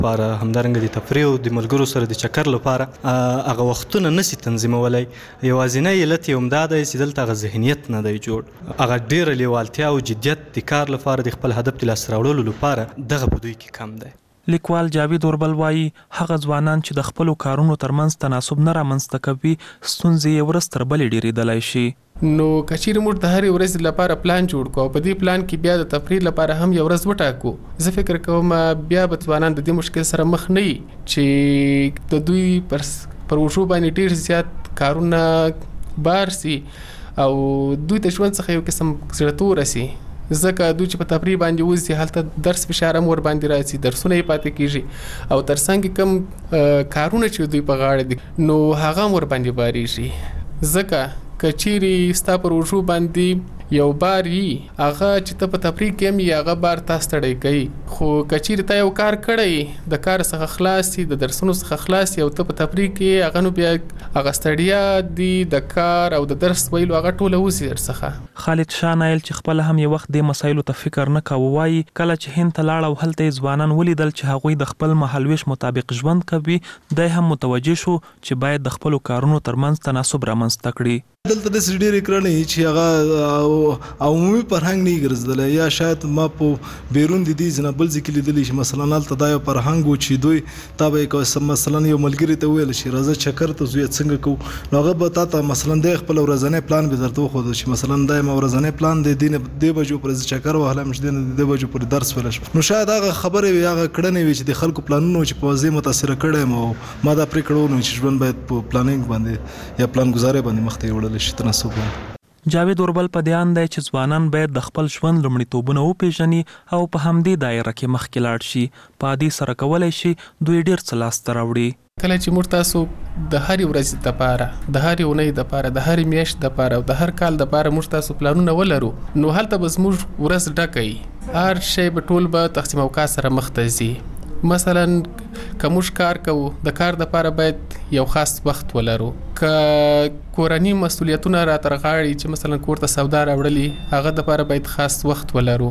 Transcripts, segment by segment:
لپاره، همدارنګه د تفریح او د ملګرو سره د چکر لپاره هغه وختونه نشي تنظیمولی. یوازینی علت یې همدا دی چې دلته هغه ذهنیت نه دی جوړ، هغه ډېره لیوالتیا او جدیت د کار لپاره د خپل هدف د لاسته راوړلو لپاره دغه په دوی کې کم دی. لیکوال جاوید اوربل وایي هغه ځوانان چې د خپلو کارونو ترمنځ تناسب نه رامنځته کوي ستونزې یې ورځ تر بلې ډېرېدلی شي. نو کچېرې موږ د هرې ورځې لپاره پلان جوړ کړو، په دې پلان کې بیا د تفریح لپاره هم یو ورځ وټاکو. زه فکر کوم بیا به ځوانان د دې مشکل سره مخ نه وي چې د دوی پر وشو باندې ډېر زیات کارونه بار سي او دوی د ژوند څخه یو قسم زړهتوره سي، ځکه دوی چې په تفریح باندې وځي هلته درس فشار هم ور باندې راځي، درسونه یې پاتې کېږي او ترڅنګ کم کارونه چې دوی په غاړه دي نو هغه هم ور باندې بارېږي. ځکه کچېرې ستا پر وشو باندې یو بار وي هغه چې ته په تفریح کې هم هغه بار تا ستړی کوي، خو کچېرې ته یو کار کړی د کار څخه خلاص یې، د درسونو څخه خلاص یې او ته په تفریح کې هغه نو بیا هغه ستړیا دي د کار او د درس ویلو هغه ټوله وځي درڅخه. خالد شاه نایل چې خپله هم یو وخت دې مسایلو ته فکر نه کاوه وایي کله چې هند ته لاړ او هلته یې ځوانان ولیدل چې هغوی د خپل مهالویش مطابق ژوند کوي، دی هم متوجه شو چې باید د خپلو کارونو ترمنځ تناسب رامنځته کړي. دلته داسې ډېرې کړنې چې هغه عمومي فرهنګ نه وي ګرځېدلی، یا شاید ما په بیرون د دې ځای بل ځای کې لیدلی چې مثلا هلته دا یو فرهنګ و چې دوی تا به یې مثلا یو ملګري ته وویل چې راځه چکر ته ځو یا څنګه کوو، نو هغه به تا ته مثلا دی خپل ورځنی پلان به درته وښوده چې مثلا دا یې ما ورځنی پلان دی دې بجو پورې زه چکر وهلم چې دې بجو پورې درس ویلی شم. نو شاید هغه خبرې وي، هغه کړنې وي چې د خلکو پلانونه چې په وضعې متاثره کړی یم او ما دا پرېکړه ونیوه چې ژوند باید په پلانینګ باندې یا پلانګزارۍ باندې مخ ته یوړلی شي تناسب باندې. جاوید اوربل په دې اند دی چې ځوانان باید د خپل ژوند لومړیتوبونه وپېژني او په همدې دایره کې مخکې لاړ شي، په عادي سره کولی شي دوی ډېر څه لاسته راوړي. کله چې موږ تاسو د هرې ورځې دپاره، د هرې اونۍ دپاره، د هرې میاشت دپاره او د هر کال دپاره موږ تاسو پلانونه ولرو نو هلته به زموږ ورځ ډکه وي، هر شی به ټول به تقسیم اوقات سره مخ ته ځي. مثلا که موږ کار کوو د کار دپاره باید یو خاص وخت ولرو، که کورني مسؤلیتونه را تر غاړې چې مثلا کور ته سودا راوړلي هغه دپاره باید خاص وخت ولرو،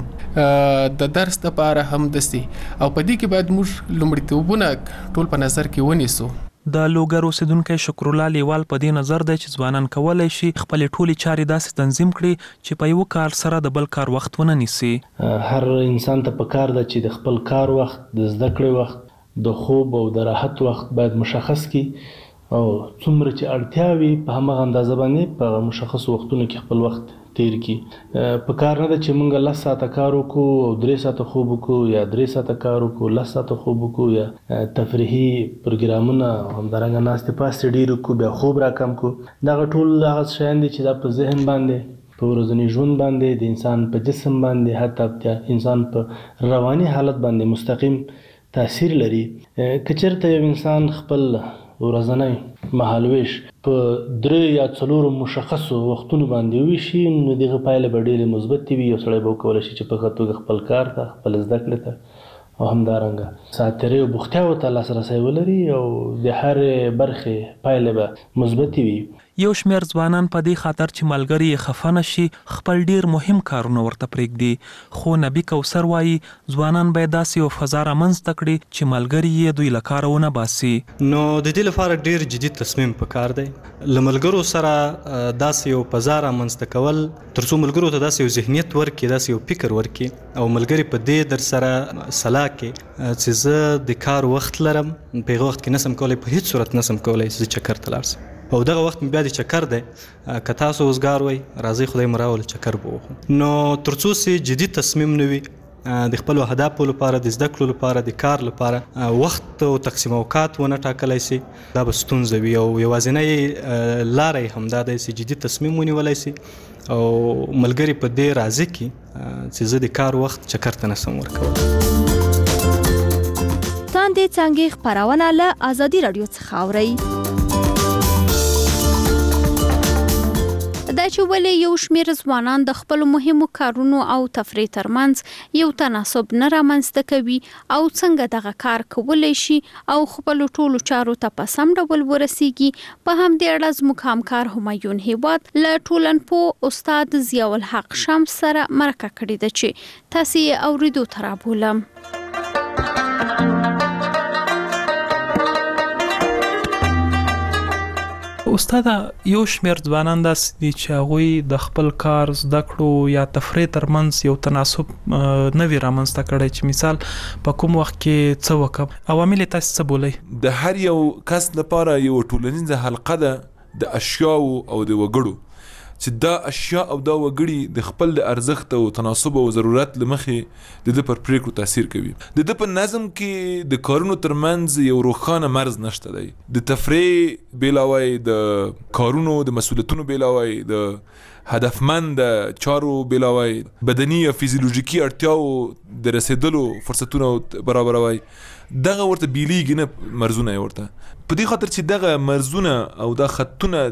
د درس دپاره هم داسې، او په دې کې باید موږ لومړیتوبونه ټول په نظر کې ونیسو. د لوګر اوسیدونکی شکرالله لیوال په دې نظر دی چې ځوانان کولی شي خپلې ټولې چارې داسې تنظیم کړي چې په یو کار سره د بل کار وخت ونه نیسي. هر انسان ته پکار ده چې د خپل کار وخت، د زده کړې وخت، د خوب او د راحت وخت باید مشخص کړي او څومره چې اړتیا وي په همغه اندازه باندې په مشخصو وختونو کې خپل وخت تیر کړي. په کار نه ده چې موږ 10 ساعته کار وکړو او 3 ساعته خوب وکړو یا 3 ساعته کار وکړو 10 ساعته خوب وکړو یا تفریحي پروګرامونه همدارنګه ناستې پاستې ډېر وکړو بیا خوب راکم کړو. دغه ټول هغه شیان دي چې دا په ذهن باندې، په ورځني ژوند باندې، د انسان په جسم باندې، حتی انسان په رواني حالت باندې مستقیم تاثیر لري. که چېرته یو انسان خپل ورځنی مهالویش په 3 یا 4 مشخصو وختونو باندې وشي نو دغه پایله به ډېرې مثبتې وي. یو سړی به وکولی شي چې په ښه توګه خپل کار ته، خپل زده کړې ته او همدارنګه ساعتېرۍ او بوختیاوو ته لاسرسی ولري او د هرې برخې پایله به مثبتې وي. یو شمېر ځوانان په دې خاطر چې ملګري یې خفه نه شي خپل ډېر مهم کارونه ورته پرېږدي، خو نبي کوثر وایي ځوانان باید داسې یو فضا رامنځته کړي چې ملګري یې دوی له کاره ونه باسي. نو د دې لپاره ډېر جدي تصمیم پکار دی، له ملګرو سره داسې یو فضا رامنځته کول تر څو ملګرو ته داسې یو ذهنیت ورکړي، داسې یو فکر ورکړي او ملګري په دې در سره صلاح کړي چې زه د کار وخت لرم، په هغه وخت کې نسم کولی، په هیڅ صورت نسم کولی چې زه چکر ته لاړ شم او دغه وخت مې بیا د چکر دی، که تاسو اوزګار وئ راځئ خدای مو راوله چکر به وخو. نو تر څو چې جدي تصمیم نه وي د خپلو اهدافو لپاره، د زده کړو لپاره، د کار لپاره وخت او تقسیم اوقات ونه ټاکلی سي، دا به ستونزه وي او یوازینی لاره یې همدا دی چې جدي تصمیم ونیولی سي او ملګري په دې راضي کړي چې زه د کار وخت چکر ته نسم ورکوم. تاندې څانګې خپرونه له ازادي راډیو څخه اورئ. دا چې ولې یو شمېر ځوانان د خپلو مهمو کارونو او تفریح ترمنځ یو تناسب نه رامنځته کوي او څنګه دغه کار کولی شي او خپلو ټولو چارو ته په سم ډول ورسیږي، په همدې اړه زموږ همکار همایون هیواد له ټولنپوه استاد ضیاء الحق شمس سره مرکه کړې ده چې تاسې یې اورېدو ته رابولم. استاد یو شمېر ځوانان داسې دي چې هغوی د خپل کار زده کړو یا تفریح ترمنځ یو تناسب نه وي رامنځته کړی چې مثال په کوم وخت کې څه وکړم. عوامل یې تاسې څه بولئ؟ د هر یو کس لپاره یو ټولنیزه حلقه ده د اشیاو او د وګړو چې دا اشیا او دا وګړي د خپل د ارزښت او تناسب او ضرورت لمخې د پر پریکړو تاثیر کوي. د په نظم کې د کارونو ترمنځ یو روښانه مرز نشته دی. د تفریح بیلاوی، د کارونو د مسؤلیتونو بیلاوی، د هدفمند چارو بیلاوی، بدني او فیزیولوژیکي اړتیاو د رسیدلو فرصتونه برابروي، دغه ورته بیلیږي نه مرزونه ورته. په دې خاطر چې دغه مرزونه او دا خطونه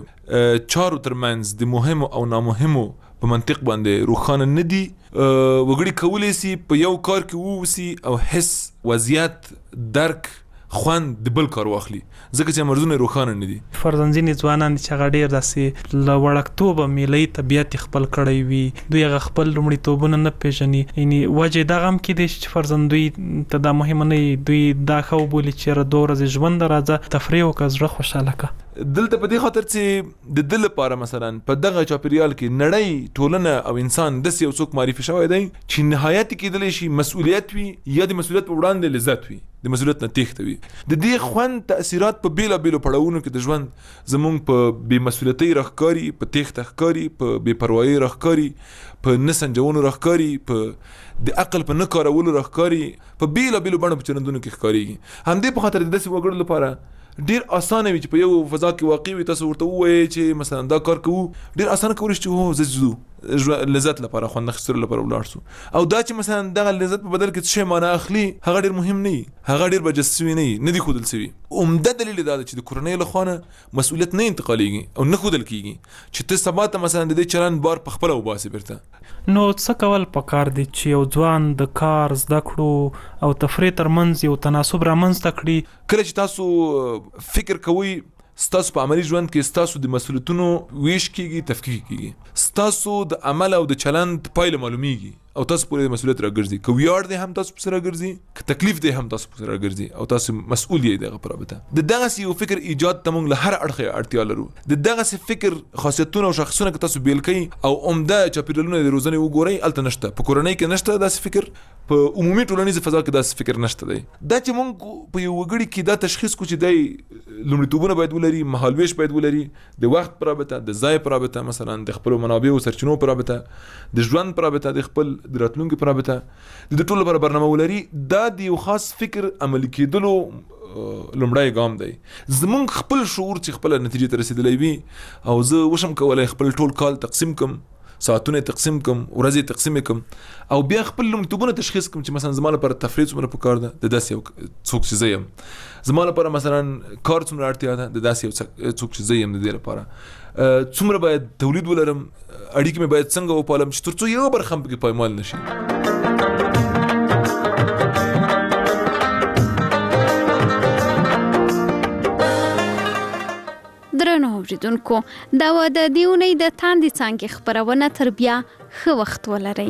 د چارو ترمنځ د مهمو او نامهمو په منطق باندې روښانه نه دي، وګړي کولی سي په یو کار کې ووسي او حس، وضعیت، درک، خوند د بل کار واخلي ځکه چې مرزونه روښانه نه دي. فرضاً ځینې ځوانان چې هغه ډېر داسې له وړکتوبه میلهي طبیعت خپل کړی وي، دوی هغه خپل لومړیتوبونه نه پېژني. یعنې وجې دغه هم کیدای شي چې فرضاً دوی ته دا مهمه نه وي، دوی دا ښه وبولي چې یاره 2 ورځې ژوند ده، راځه تفریح وکړه، زړه خوشحاله کړه. دلته په دې خاطر چې د دل لپاره مثلا په دغه چاپیریال کې نړۍ، ټولنه او انسان داسې یو څوک معرفي شوی دی چې نهایت کېدلی شي مسؤلیت وي یا د مسؤلیت په وړاندې لذت وي، د مسؤلیت نه تېښته وي. د دې خوند تاثیرات په بیلابیلو پړاوونو کې د ژوند زمونږ په بې مسؤلیتۍ راښکاري، په تېښته ښکاري، په بې پروایۍ راښکاري، په نه سنجونو راښکاري، په د عقل په نه کارولو راښکاري، په بیلابیلو بڼو په چلندونو کې ښکارېږي. همدې په خاطر د داسې وګړو لپاره ډیر اسانه وي چې په یو فضا کې واقع وي، تاسو ورته ووایئ چې مثلا دا کار کوو، ډیر اسانه کولی شي چې هو زه ځو لذت لپاره، خوند اخیستلو لپاره ولاړ سو. او دا چې مثلا دغه لذت په بدل کې څه شی معنا اخلي، هغه ډیر مهم نه وي، هغه ډیر برجسته سوي نه دي ښودل سوي. عمده دلیل دا ده چې د کورنۍ له خوا نه مسؤلیت نه انتقالیږي او نه ښودل کیږي چې ته سبا ته مثلا د دې چلند بار په خپله وباسې بیرته. نو څه کول پکار دي چې یو ځوان د کار، زده کړو او تفریح ترمنځ یو تناسب رامنځته کړي؟ کله چې تاسو فکر کوئ، ستاسو په عملی ژوند کې ستاسو د مسؤلیتونو ویش کیږي، تفکیک کیږي، ستاسو د عمل او د چلند پایله معلومیږي او تاسو پورې د مسؤلیت راګرځي. که ویاړ دی هم تاسو پسې راګرځي، که تکلیف دی هم تاسو پسې راګرځي او تاسو مسؤل یې دغه په رابطه. د دغسې یو فکر ایجاد ته موږ له هر اړخه اړتیا لرو. د دغسې فکر خاصیتونه او شخصونه که تاسو بیل کړئ او عمده چاپیریالونه د روزنې وګورئ، هلته نشته. په کورنۍ کې نشته داسې فکر، په عمومي ټولنیزه فضا کې داسې فکر نشته دی. دا چې موږ په یو وګړي کې دا تشخیص کو چې دی لومړیتوبونه باید ولري، مهالویش باید ولري، د وخت په رابطه، د ځای په رابطه، مثلا د خپلو منابعو او سرچینو په رابطه، د ژوند په رابطه، د خپل د راتلونکي په رابطه، د دې ټولو لپاره برنامه ولري. دا د یو خاص فکر عملي کېدلو لومړی ګام دی. زمونږ خپل شعور چې خپله نتیجې ته رسېدلی وي او زه وشم کولی خپل ټول کال تقسیم کم، ساعتونه تقسیم کم، ورځې تقسیم کم او بیا خپل لومړیتوبونه تشخیص کم چې مثلا زما لپاره تفریح څومره پکار ده، د داسې یو څوک چې زه یم. زما لپاره مثلا کار څومره اړتیا ده، د داسې یو څوک چې زه یم. د دې لپاره څومره باید تولید ولرم، اړیکې مې باید څنګه وپالم چې تر څو یو برخه هم پکې پایمال نشي. درنو اوریدونکو، دا و د دې اونۍ د تاندې څانګې خپرونه. تر بیا ښه وخت ولرئ.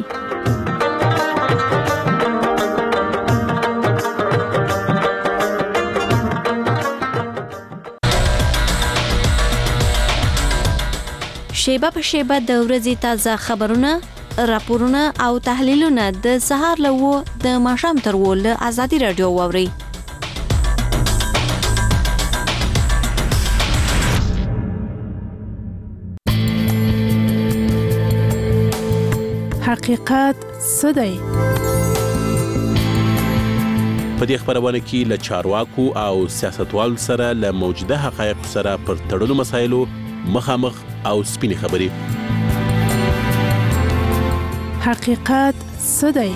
شیبه په شیبه د ورځې تازه خبرونه، راپورونه او تحلیلونه د سهار له 9 د ماښام تر 10 له ازادي راډیو واورئ. حقیقت څه دی؟ په دې خبرونه کې له چارواکو او سیاستوالو سره له موجوده حقایقو سره پر تړلو مسایلو مخامخ او سپینې خبرې. حقیقت څه دی؟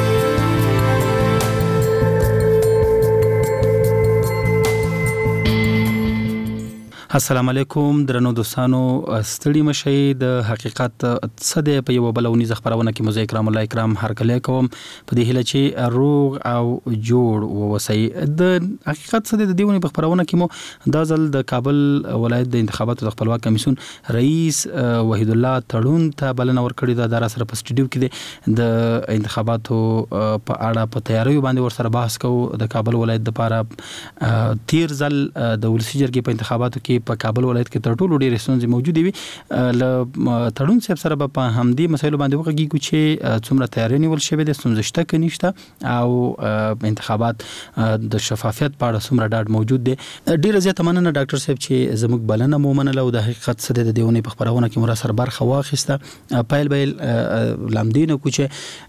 السلام علیکم درنو دوستانو، ستړي مشئ. د حقیقت څه دی په یو بل ونیزه خبرونه کې مزه کرام الله کرام هرکلی کوم په دې هیله چې روغ او جوړ ووسئ. د حقیقت څه دی د دیونه په خبرونه کې مو دا ځل د کابل ولایت د انتخاباتو د خپلواک کمیسیون رئیس وحید الله تړون ته بلنه ورکړې ده. دا سره په سټډیو کې د انتخاباتو په اړه په تیاریو باندې ورسره بحث کوو. د کابل ولایت لپاره تیر ځل د ولسی جرګې په انتخاباتو کې په کابل ولایت کې تر ټولو ډېرې ستونزې موجودې وي. له تړون صاحب سره به په همدې مسایلو باندې وغږیږو چې څومره تیاری نیول شوې ده، ستونزې شته که نشته، او انتخابات د شفافیت په اړه څومره ډاډ موجود دی. ډېره زیاته مننه ډاکټر صاحب چې زموږ بلنه مو ومنله او د حقیقت څه دی د دې اونۍ په خپرونه کې مو راسره برخه واخیسته. پیل لامدې نه کړو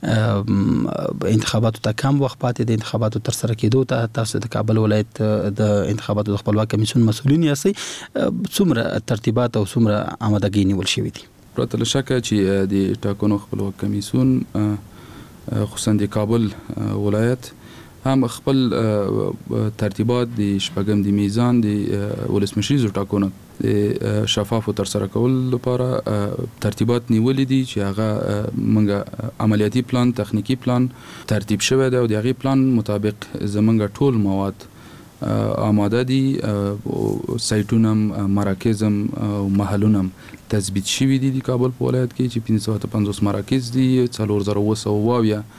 چې انتخاباتو ته کم وخت پاتې د انتخاباتو تر سره کېدو ته تاسو د کابل ولایت د انتخاباتو د خپلواک کمیسیون مسؤلین یاستئ، څومره ترتیبات او څومره آمادګي نیول شوې دي؟ پرته له شکه چې د ټاکنو خپلواک کمیسیون خصوصا د کابل ولایت هم خپل ترتیبات د شپږم د میزان د ولسمشریزو ټاکنو د شفاف تر سره کول لپاره ترتیبات نیولې دي چې هغه موږ عملیاتي پلان، تخنیکی پلان ترتیب شوی دی او د هغې پلان مطابق زموږ ټول مواد آماده دي، سایټونه، مراکز او محلونه تثبیت شوي دي د کابل په ولایت کې چې 550 مراکز دي، 4920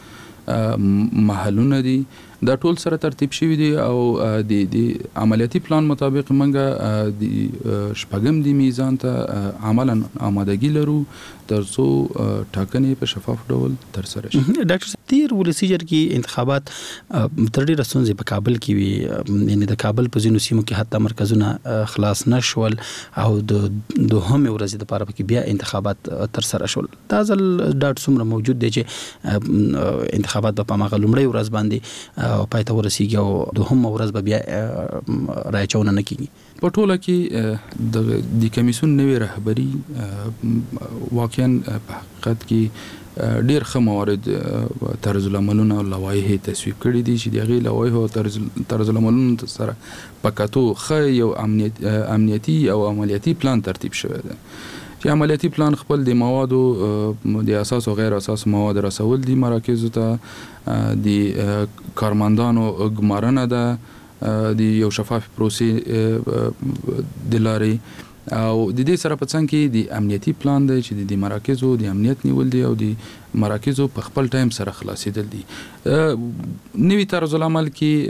محلونه دي، دا ټول سره ترتیب شوي دي او د عملیاتي پلان مطابق موږ د شپږم د میزان ته عملا آمادګي لرو ترڅو ټاکنې په شفاف ډول ترسره شي. ډاکټر صاحب تیر ولسي جرګې انتخابات تر ډېره ستونزې په کابل کې وي، یعنې د کابل په ځینو سیمو کې حتی مرکزونه خلاص نه شول او د دوهمې ورځې دپاره پکې بیا انتخابات ترسره شول. دا ځل ډاډ څومره موجود دی چې انتخابات به په هماغه لومړۍ ورځ باندې پای ته ورسیږي او دوهمه ورځ به بیا رایچونه نه کیږي؟ په ټوله کې د کمیسیون نوې رهبري واقعا په حقیقت کې ډېر ښه موارد طرز العملونه او لوایحې تصویب کړي دي چې د هغې لوایحو او طرز العملونو سره په کتو ښه یو امنیتي او عملیاتي پلان ترتیب شوی دی چې عملیاتي پلان خپل د موادو د اساس او غیر اساس مواد رسول دي مراکزو ته، د کارمندانو ګمارنه ده د یو شفاف پروسې د لارې، او د دې سره په څنګ کې د امنیتي پلان دی چې د مراکزو د امنیت نیول دي او د مراکزو په خپل ټایم سره خلاصېدل دي. نوي طرز العمل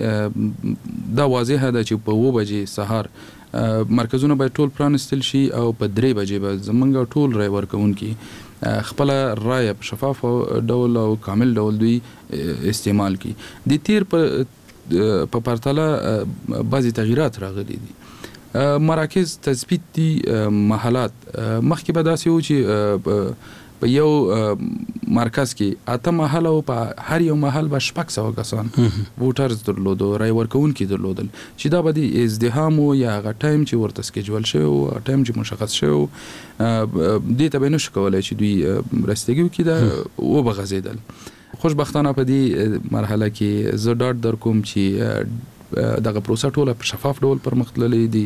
کې دا واضحه ده چې په 9 بجې سهار مرکزونه باید ټول پرانستل شي او په 3 بجې به زمونږ ټول رای ورکوونکي خپل رای په شفاف ډول او کامل ډول دوی استعمال کی. د تیر په پرتله بعضی تغییرات راغلي دي. مراکز تثبیت دي، محلات مخکې به داسې و چې په یو مرکز کې 8 محل او په هر یو محل به 600 کسان ووټرز درلودو، رای ورکوونکي درلودل، چې دا به د ازدحام یا هغه ټایم چې ورته سکیجول شوی او ټایم چې مشخص شوی دې ته به نشو کولی چې دوی رسیدګي وکړي، دا وبغځېدل. خوشبختانه په دې مرحله کې زه ډاډ در کوم چې دغه پروسه ټوله په شفاف ډول پرمخ تللی دي.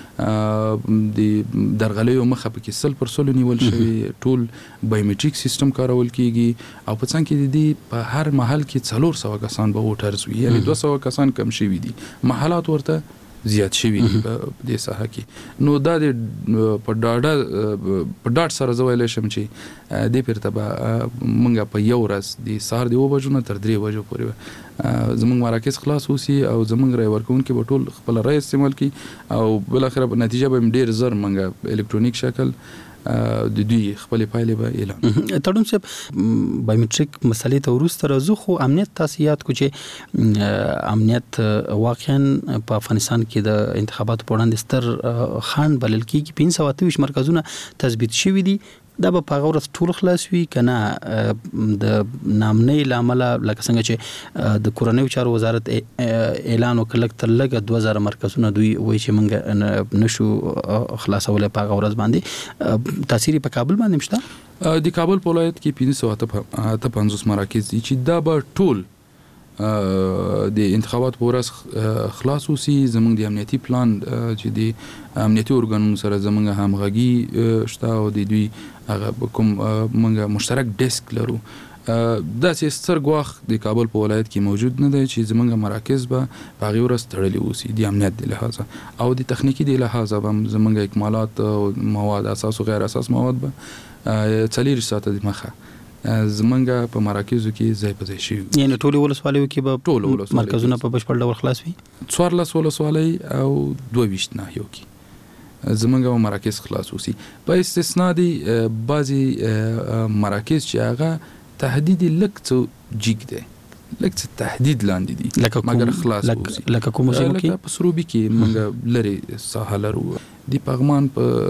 د درغلیو مخه پکې 100% نیول شوی، ټول بایومټریک سیستم کارول کیږي او په څنګ کې د دې په هر محل کې 400 کسان به ووټرز وي، یعنی 200 کسان کم شوي دي، محلات ورته زیات شوي دي په دې ساحه کې. نو دا د په ډاډ سره زه ویلی شم چې دې پیرته به موږ په یو ورځ د سهار د 9 بجو نه تر 3 بجو پورې زموږ مراکز خلاص اوسي او زموږ رای ورکوونکي به ټول خپل رای استعمال کړي او بالاخره نتیجه به ډېر زر موږ الکترونیک شکل د دوی خپل پایلې به اعلان. تړون صاحب بایومټریک مسلې ته وروسته راځو، خو امنیت تاسو یاد کو چې امنیت واقعا په افغانستان کې د انتخاباتو په وړاندې ستر خنډ بلل کېږي. 528 مرکزونه تثبیت شوي دي، دا به په هغه ورځ ټول خلاص وي که نه؟ د نامنۍ له امله لکه څنګه چې د کورنیو چارو وزارت اعلان وکړ لږ تر لږه 2000 مرکزونه دوی وایي چې موږ نشو خلاصولی په هغه ورځ باندې. تاثیر په کابل باندې شته؟ د کابل په ولایت کې 558 مراکز دي چې دا به ټول د انتخابات په ورځ خلاص اوسي. زموږ د امنیتي پلان چې د امنیتي ارګانونو سره زموږ همغږي شته او د دوی هغه کوم موږ مشترک ډیسک لرو، داسې ستر ګواښ د کابل په ولایت کې موجود نه دی چې زموږ مراکز به په هغې ورځ تړلي اوسي د امنیت د لحاظه او د تخنیکي د لحاظه به زموږ اکمالات او مواد اساس او غیر اساس مواد به 4 ساعته د مخه زمونږ په مراکزو کې ځای په ځای شوي، یعنې ټولې ولسوالیو کې به ټول مرکزونه په بشپړ ډول خلاص وي. 14 ولسوالۍ او 22 ناحیو کې زمونږ مراکز خلاص وسی. په استثناء دي بعضی مراکز چې هغه تهدید لک څه جګ دی، لک څه تهدید لاندې دي مګر خلاص وسی. لکه کوم ځای کې په سروبي کې موږ لري ساحه لرو، د پغمان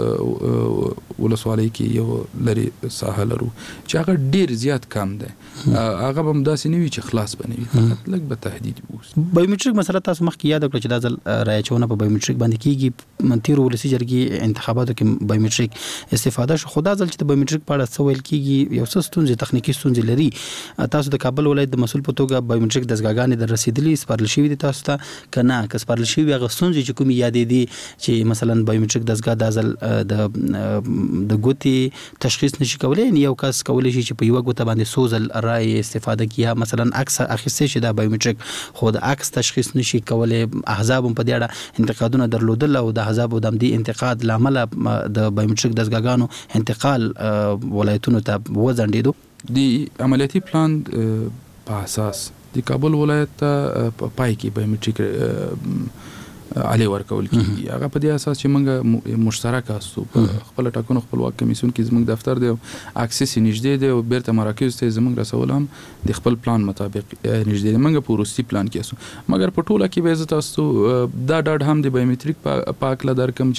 په ولسوالۍ کې یو لري ساحه لرو چې هغه ډیر زیات کم دی. هغه هم داسې نه وي چې خلاص بنوي، فقط لږ به تهدید وي. بایومټریک مسله تاسو مخکې یاد کړئ چې دا ځل رایه چونه په بایومټریک باندې کیږي. تیر ولسی جرګې انتخاباتو کې بایومټریک استفاده شو، خو دا ځل چې د بایومټریک په اړه څه ویل کیږي یو څه ستونزې تخنیکی ستونزې لري. تاسو د کابل ولایت د مسؤل په توګه بایومټریک دستګاهګانې در رسیدلي سپارل شوي دي تاسو ته کنه؟ که سپارل شوي هغه ستونزې چې کومې یادې دي چې مثلا بایومټریک دستګاه د ځل د ګوتې تشخیص نشي کولای، یو کس کولای شي چې په یو ګوته باندې سوزل رای استفاده کیا، مثلا عکس اخیسته شي د بایومټریک خو د عکس تشخیص نشي کولای. احزاب په دې اړه انتقادونه درلودل او د احزاب د دې انتقاد لامل د بایومټریک دستګاهګانو انتقال ولایتونو ته وځنډیدو. د عملیاتي پلان په اساس د کابل ولایت ته پای کې بایومټریک علی ورکول کیږي. هغه په دې اساس چې موږ مشترک اسو په خپل ټاکنو خپلواک کمیسیون کې زموږ دفتر دی، اکسس نږدې دی او بیرته مراکز ته زموږ رسول هم د خپل پلان مطابق نږدې دی. موږ په وروستي پلان کې اسو، مګر په ټوله کې به عزت اسو دا ډاډ هم د بایومټریک پاک لا درکم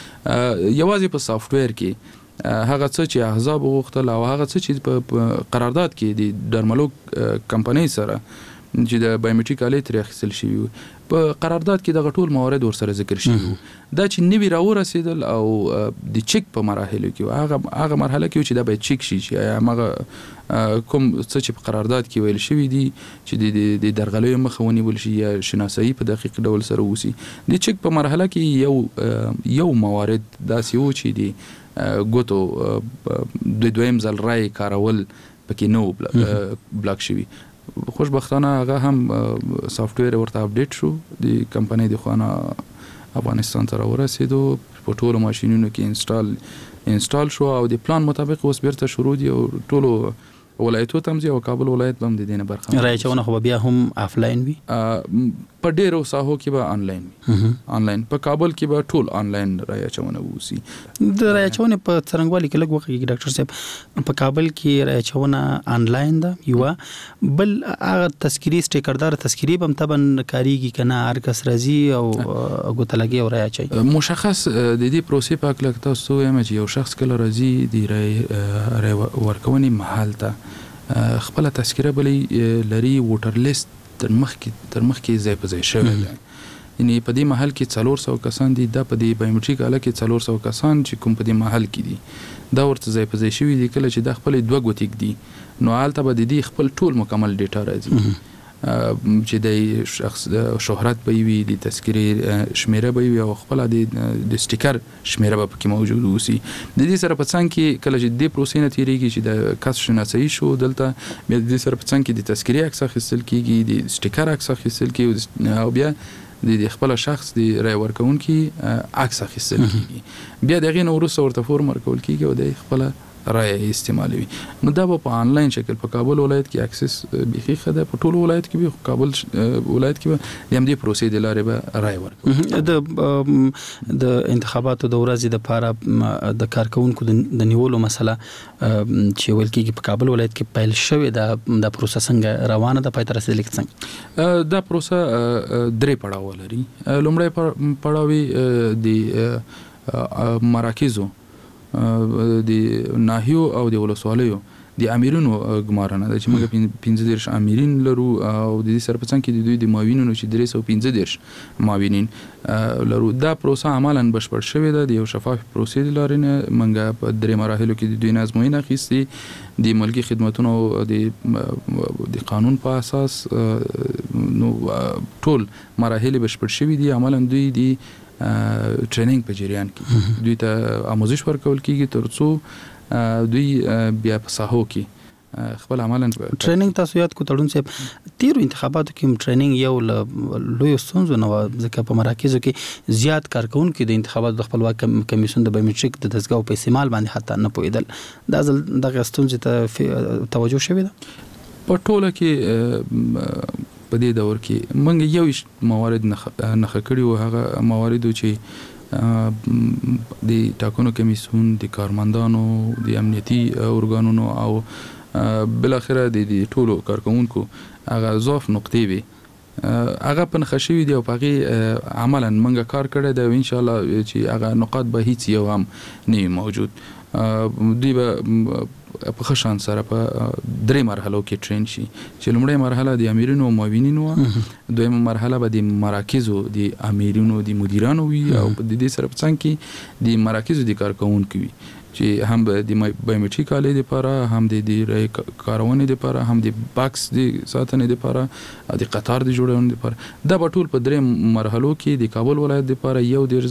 چې یوازې په سافټویر کې هغه څه چې احزاب غوښتل او هغه څه چې په قرارداد کې د ډرمالوګ کمپنۍ سره چې د بایومټریک آلې ترې اخیستل شوي په قرارداد کې دغه ټول موارد ورسره ذکر شوي دا چې نوي راورسېدل او د چک په مراحلو کې هغه مرحله کې چې دا باید چک شي چې هغه کوم څه چې په قرارداد کې ویل شوي دي چې د درغلیو مخه ونیول شي یا شناسایي په دقیق ډول سره وسی. د چک په مرحله کې یو موارد داسې و چې د ګوتو د دویم ځل رای کارول پکې نو بلاک شوي. خوشبختانه هغه هم سافټویر ورته اپډیټ شو، د کمپنۍ د خوانه افغانستان ته راورسېدو، په ټولو ماشینونو کې انسټال شو او د پلان مطابق اوس بیرته شروع دي او ټولو ولایتو تمځي او کابل ولایت هم د دې نه برخه. رایه چونه خو بیا هم آفلاین وي، په ډیرو ساحو کې به آنلاین وي. آنلاین په کابل کې به ټول آنلاین رایه چونه وسی. د رایه چونه په څرنګوالي کې لږ وخت کې ډاکټر صاحب په کابل کې رایه چونه آنلاین ده، یو بل هغه تذکری سټیکردار تذکری هم تبن کاریږي کنه هر کس راځي او غوتلګي او رایه چي مشخص د دې پروسې په اړه تاسو وایم چې یو شخص کله راځي د رایه ورکونې محل ته خپل تذکره بلې لري ووټر لیست تر مخ کې ځای په ځای شوی دی. یعنی په دې محل کې 400 کسان دي، دا په دې بایومټریک آله کې 400 کسان چې کوم په دې محل کې دي دا ورته ځای په ځای شوی دي. کله چې دا خپل دوه ګوتیک دي نو هلته به د دې خپل ټول مکمل ډیټا راځي چې د شخص شهرت به وي، د تذکرې شمیره به وي او خپل د سټیکر شمیره به پکې موجود اوسي. د دې سره په څنګ کې کله چې د پروسې نه تیریږي چې د کس شناسایي شو دلته بیا د دې سره په څنګ کې د تذکرې عکس اخیستل کیږي، د سټیکر عکس اخیستل کیږي او بیا د خپل شخص د رای ورکونکي عکس اخیستل کیږي. بیا دغه نو وروسته ورته فورم ورکول کیږي او د خپل رای استعمالوي. نو دا په آنلاین شکل په کابل ولایت کې اکسس بيخي خده، په ټولو ولایت کې به کابل ولایت کې به هم دې پروسې د لارې به رای ورکړي. د انتخاباتو د ورځې د پاره د کارکونکو د نیولو مسله چې ویل کېږي په کابل ولایت کې پیل شوې ده، د پروسه څنګه روانه ده، پای ته رسیدلې څنګه؟ دا پروسه درې پړاو لري. لومړی پړاو د مراکزو د ناحیو او د ولسوالیو د امیرونو ګمارنه ده چې موږ 15 امیرین لرو او د دې سره په څنګ کې د دوی د معاونینو چې 315 معاونین لرو. دا پروسه عملاً بشپړ شوې ده. د یو شفاف پروسې د لارې نه موږ په درې مراحلو کې د دوی نه ازموینه اخیستې، د ملکي خدمتونو د قانون په اساس نو ټول مراحل بشپړ شوې دي. عملاً دوی د ټریننګ په جریان کې دوی ته آموزش ورکول کیږي ترڅو دوی بیا په ساحو کې خپل عملاً ټریننګ. تاسو یاد کو تړون صاحب تیرو انتخاباتو کې ټریننګ یو لوی ستونزه نه و، ځکه په مراکزو کې زیات کارکونکو د انتخاباتو د خپلواک کمیسیون د بایومټریک د دستګاو په استعمال باندې حتی نه پوهیدل. دا ځل دغه ستونزې ته توجه شوې ده په ټوله کې. په دې دور کې موږ یو موارد نه کړی و، هغه مواردو چې د ټاکنو کمیسیون د کارمندانو د امنیتي ارګانونو او بل اخره د ټولو کارکونکو هغه ضعف نقطې وي هغه په نخښوي دی او پغې عملاً منګه کار کړی دی ان شاء الله چې هغه نقاط به هیڅ یو هم نه موجود دی به په خشان سره په درې مرحلو کې ټرین شي چې لومړی مرحله د امیرینو او معاونینو دویمه مرحله به د مراکزو د امیرینو د مدیرانو وي او د دې سره په څنګ کې د مراکزو د کارکونکو وي چې هم د بایومټریک آلې لپاره هم د کارونې لپاره هم د باکس د ساتنې لپاره او د قطار د جوړونې لپاره دا په ټول په درې مرحلو کې د کابل ولایت لپاره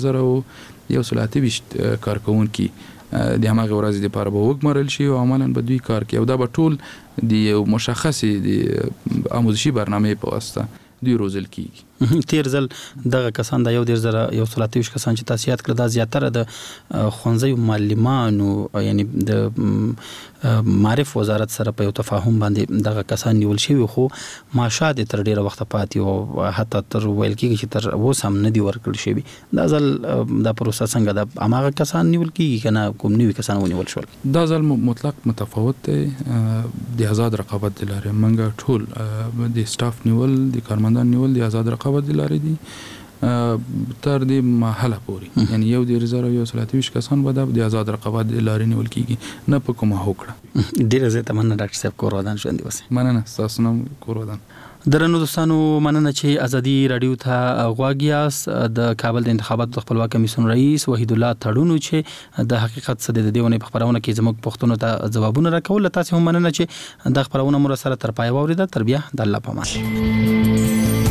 1,028 کارکونکي د هماغه ورځې لپاره به وګمارل شي او عملاً به دوی کار کوي او دا به ټول د یو مشخصې د آموزشي برنامې په واسطه دوی روزل کیږي. تیر ځل دغه کسان د 1,028 کسان چې تاسو یاد کړل دا زیاتره د ښوونځیو معلمانو یعنی د معرف وزارت سره په یو تفاهم باندې دغه کسان نیول شوي خو معاشات تر ډیره وخت پاتې او حتی تر ویل کېږي چې تر اوس هم نه دي ورکړل شوي. دا ځل د پروسه څنګه د هغه کسان نیول کیږي کنه کوم نوي کسان ونیول شول؟ دا ځل مطلق متفاوت دی د آزاد رقابت د لارې منګه ټول د سټاف نیول د کارمندان نیول د آزاد رقابت د لارې دي تر دې مرحله پورې یعنی 1,028 کسان به د آزاد رقابت د لارې نیول کیږي نه په کومه هوکړه. ډیره زه تمنه ډاکټر صاحب کور ودان ژوندي اوسئ. مننه تاسو نوم کور ودان. درنو دوستانو مننه چې ازادي رادیو ته غوږ یاست. د کابل د انتخاباتو د خپلواک کمیسیون رئیس وحید الله تړونو چې د حقیقت څه د دیونه په خبرونه کې زموږ پښتون ته ځوابونه راکول. تاسو هم مننه چې د خبرونه مر سره تر پای واوریده. تر بیا د الله په امان.